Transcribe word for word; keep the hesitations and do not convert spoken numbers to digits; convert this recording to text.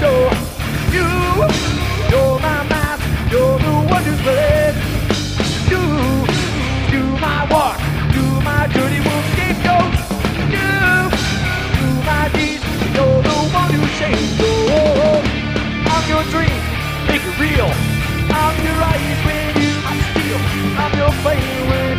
So you, you're my master, you're the one who's played. You, do my work, do my dirty work scapegoat. You, do my deeds, you're the one who changed. Oh, I'm your dream, make it real. I'm your eyes when you steal. I'm your flame when